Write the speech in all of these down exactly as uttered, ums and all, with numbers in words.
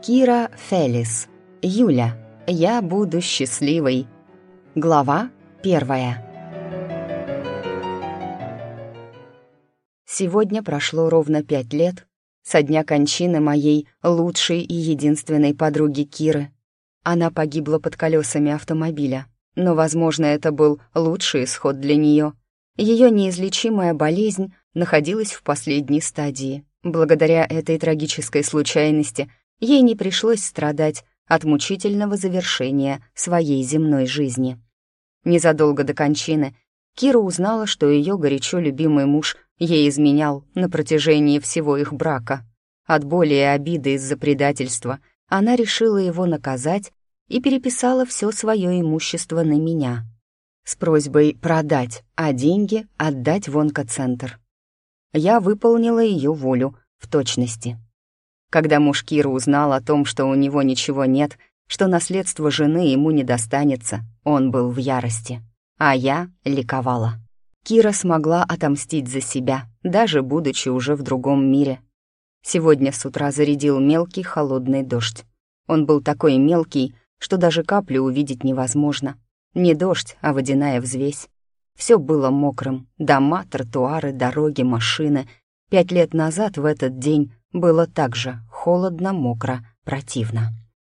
Кира Фелис. Юля. Я буду счастливой. Глава первая. Сегодня прошло ровно пять лет со дня кончины моей лучшей и единственной подруги Киры. Она погибла под колесами автомобиля, но, возможно, это был лучший исход для нее. Ее неизлечимая болезнь находилась в последней стадии. Благодаря этой трагической случайности ей не пришлось страдать от мучительного завершения своей земной жизни. Незадолго до кончины Кира узнала, что ее горячо любимый муж ей изменял на протяжении всего их брака. От боли и обиды из-за предательства она решила его наказать и переписала все свое имущество на меня с просьбой продать, а деньги отдать в онкоцентр. Я выполнила ее волю в точности. Когда муж Киры узнал о том, что у него ничего нет, что наследство жены ему не достанется, он был в ярости, а я ликовала. Кира смогла отомстить за себя, даже будучи уже в другом мире. Сегодня с утра зарядил мелкий холодный дождь. Он был такой мелкий, что даже каплю увидеть невозможно. Не дождь, а водяная взвесь. Все было мокрым. Дома, тротуары, дороги, машины. Пять лет назад в этот день было так же холодно, мокро, противно.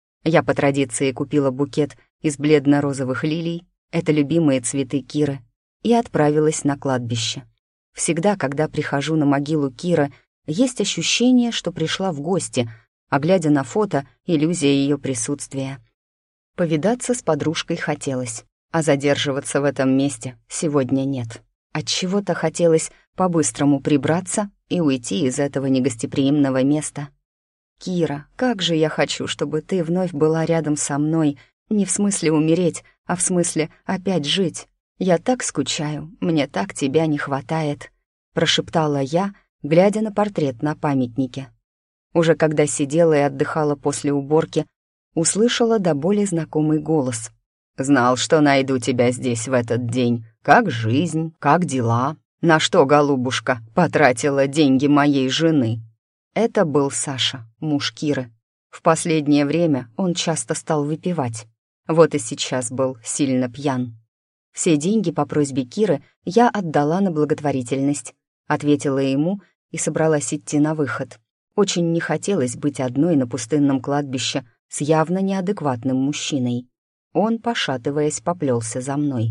Я по традиции купила букет из бледно-розовых лилий, это любимые цветы Киры, и отправилась на кладбище. Всегда, когда прихожу на могилу Киры, есть ощущение, что пришла в гости, а глядя на фото, иллюзия ее присутствия. Повидаться с подружкой хотелось, а задерживаться в этом месте сегодня нет. Отчего-то хотелось по-быстрому прибраться и уйти из этого негостеприимного места. «Кира, как же я хочу, чтобы ты вновь была рядом со мной, не в смысле умереть, а в смысле опять жить. Я так скучаю, мне так тебя не хватает», — прошептала я, глядя на портрет на памятнике. Уже когда сидела и отдыхала после уборки, услышала до боли знакомый голос. «Знал, что найду тебя здесь в этот день. Как жизнь, как дела? На что, голубушка, потратила деньги моей жены?» Это был Саша, муж Киры. В последнее время он часто стал выпивать. Вот и сейчас был сильно пьян. «Все деньги по просьбе Киры я отдала на благотворительность», ответила ему и собралась идти на выход. Очень не хотелось быть одной на пустынном кладбище с явно неадекватным мужчиной. Он, пошатываясь, поплелся за мной.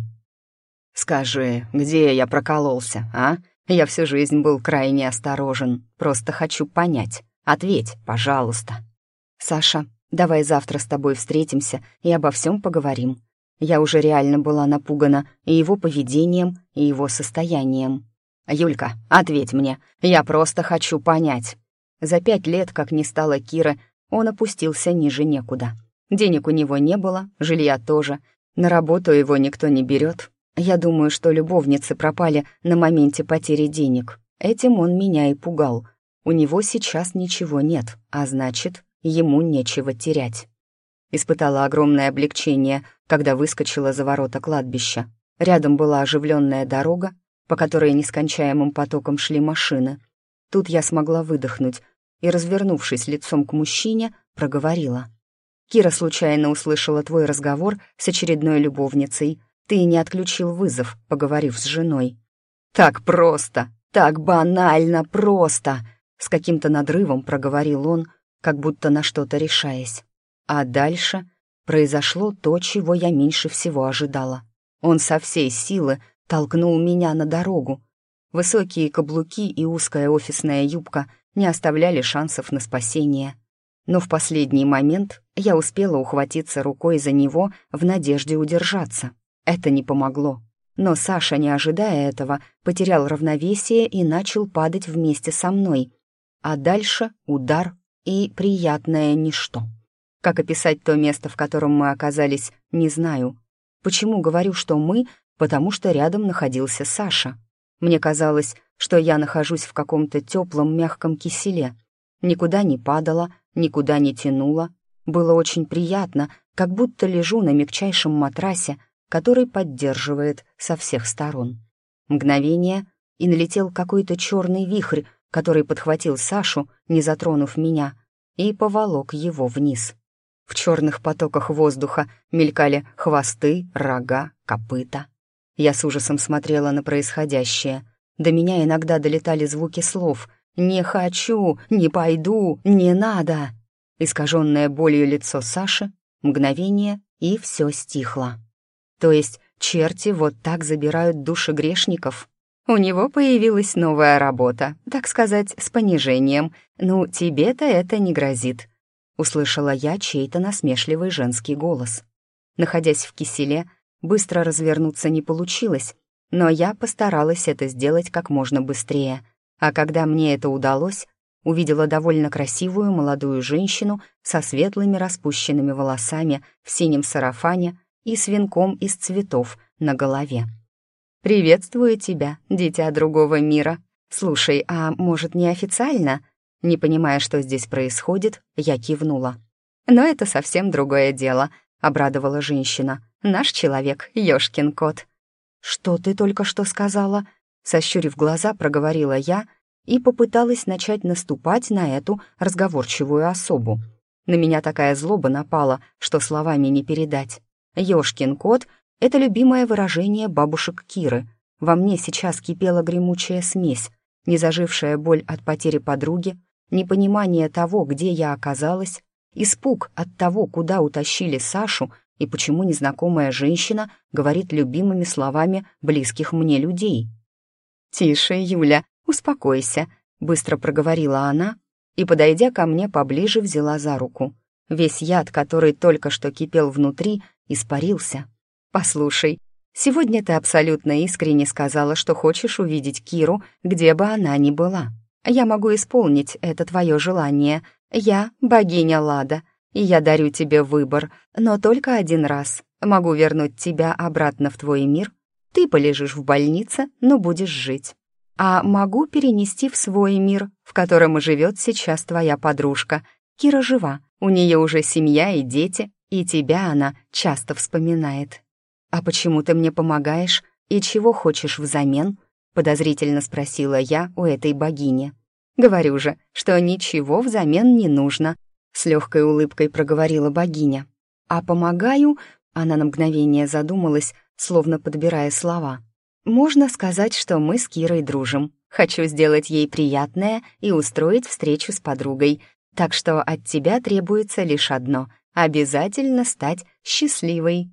«Скажи, где я прокололся, а? Я всю жизнь был крайне осторожен. Просто хочу понять. Ответь, пожалуйста». «Саша, давай завтра с тобой встретимся и обо всем поговорим». Я уже реально была напугана и его поведением, и его состоянием. «Юлька, ответь мне, я просто хочу понять». За пять лет, как не стало Киры, он опустился ниже некуда. Денег у него не было, жилья тоже. На работу его никто не берет. Я думаю, что любовницы пропали на моменте потери денег. Этим он меня и пугал. У него сейчас ничего нет, а значит, ему нечего терять. Испытала огромное облегчение, когда выскочила за ворота кладбища. Рядом была оживленная дорога, по которой нескончаемым потоком шли машины. Тут я смогла выдохнуть и, развернувшись лицом к мужчине, проговорила. «Кира случайно услышала твой разговор с очередной любовницей. Ты не отключил вызов, поговорив с женой». «Так просто, так банально просто!» С каким-то надрывом проговорил он, как будто на что-то решаясь. А дальше произошло то, чего я меньше всего ожидала. Он со всей силы толкнул меня на дорогу. Высокие каблуки и узкая офисная юбка не оставляли шансов на спасение. Но в последний момент я успела ухватиться рукой за него в надежде удержаться. Это не помогло. Но Саша, не ожидая этого, потерял равновесие и начал падать вместе со мной. А дальше удар и приятное ничто. Как описать то место, в котором мы оказались, не знаю. Почему говорю, что мы? Потому что рядом находился Саша. Мне казалось, что я нахожусь в каком-то теплом мягком киселе. Никуда не падала, никуда не тянула. Было очень приятно, как будто лежу на мягчайшем матрасе, который поддерживает со всех сторон. Мгновение, и налетел какой-то черный вихрь, который подхватил Сашу, не затронув меня, и поволок его вниз. В черных потоках воздуха мелькали хвосты, рога, копыта. Я с ужасом смотрела на происходящее. До меня иногда долетали звуки слов «Не хочу», «Не пойду», «Не надо». Искаженное болью лицо Саши, мгновение, и все стихло. То есть черти вот так забирают души грешников? У него появилась новая работа, так сказать, с понижением. Ну, тебе-то это не грозит. Услышала я чей-то насмешливый женский голос. Находясь в киселе, быстро развернуться не получилось, но я постаралась это сделать как можно быстрее. А когда мне это удалось, увидела довольно красивую молодую женщину со светлыми распущенными волосами в синем сарафане и с венком из цветов на голове. «Приветствую тебя, дитя другого мира. Слушай, а может, неофициально?» Не понимая, что здесь происходит, я кивнула. «Но это совсем другое дело», — обрадовала женщина. «Наш человек, ёшкин кот». «Что ты только что сказала?» Сощурив глаза, проговорила я и попыталась начать наступать на эту разговорчивую особу. На меня такая злоба напала, что словами не передать. «Ёшкин кот» — это любимое выражение бабушек Киры. Во мне сейчас кипела гремучая смесь, незажившая боль от потери подруги, непонимание того, где я оказалась, испуг от того, куда утащили Сашу и почему незнакомая женщина говорит любимыми словами близких мне людей. «Тише, Юля, успокойся», — быстро проговорила она и, подойдя ко мне поближе, взяла за руку. Весь яд, который только что кипел внутри, испарился. «Послушай, сегодня ты абсолютно искренне сказала, что хочешь увидеть Киру, где бы она ни была. Я могу исполнить это твое желание. Я богиня Лада, и я дарю тебе выбор, но только один раз. Могу вернуть тебя обратно в твой мир. Ты полежишь в больнице, но будешь жить. А могу перенести в свой мир, в котором живет сейчас твоя подружка. Кира жива, у нее уже семья и дети, и тебя она часто вспоминает. А почему ты мне помогаешь и чего хочешь взамен?» Подозрительно спросила я у этой богини. «Говорю же, что ничего взамен не нужно», — с легкой улыбкой проговорила богиня. «А помогаю...» — она на мгновение задумалась, словно подбирая слова. «Можно сказать, что мы с Кирой дружим. Хочу сделать ей приятное и устроить встречу с подругой. Так что от тебя требуется лишь одно — обязательно стать счастливой».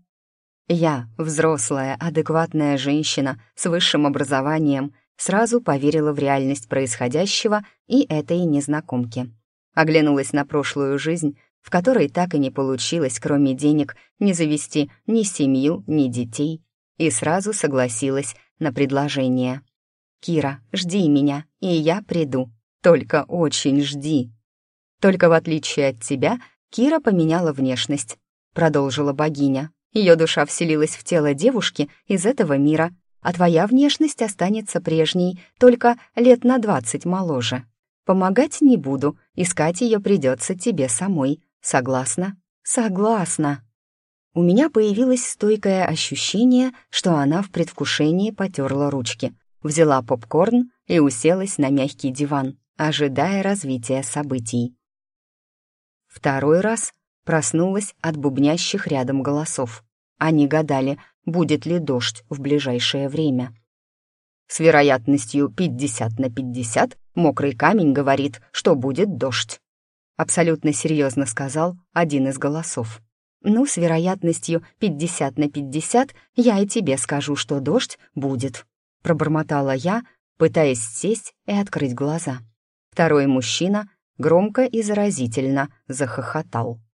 Я, взрослая, адекватная женщина с высшим образованием, сразу поверила в реальность происходящего и этой незнакомке. Оглянулась на прошлую жизнь, в которой так и не получилось, кроме денег, не завести ни семью, ни детей, и сразу согласилась на предложение. «Кира, жди меня, и я приду. Только очень жди». «Только в отличие от тебя, Кира поменяла внешность», — продолжила богиня. «Ее душа вселилась в тело девушки из этого мира, а твоя внешность останется прежней, только лет на двадцать моложе. Помогать не буду, искать ее придется тебе самой. Согласна?» «Согласна». У меня появилось стойкое ощущение, что она в предвкушении потерла ручки, взяла попкорн и уселась на мягкий диван, ожидая развития событий. Второй раз проснулась от бубнящих рядом голосов. Они гадали, будет ли дождь в ближайшее время. С вероятностью пятьдесят на пятьдесят мокрый камень говорит, что будет дождь. Абсолютно серьезно сказал один из голосов. «Ну, с вероятностью пятьдесят на пятьдесят я и тебе скажу, что дождь будет», пробормотала я, пытаясь сесть и открыть глаза. Второй мужчина громко и заразительно захохотал.